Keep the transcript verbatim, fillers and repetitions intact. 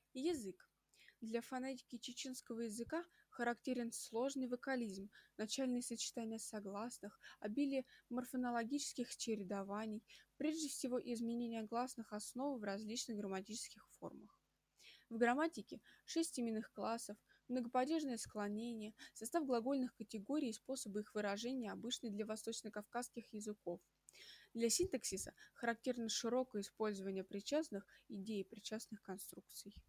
Язык. Для фонетики чеченского языка характерен сложный вокализм, начальные сочетания согласных, обилие морфонологических чередований, прежде всего изменение гласных основ в различных грамматических формах. В грамматике шесть именных классов, многопадежное склонение, состав глагольных категорий и способы их выражения обычны для восточно-кавказских языков. Для синтаксиса характерно широкое использование причастных идей и причастных конструкций.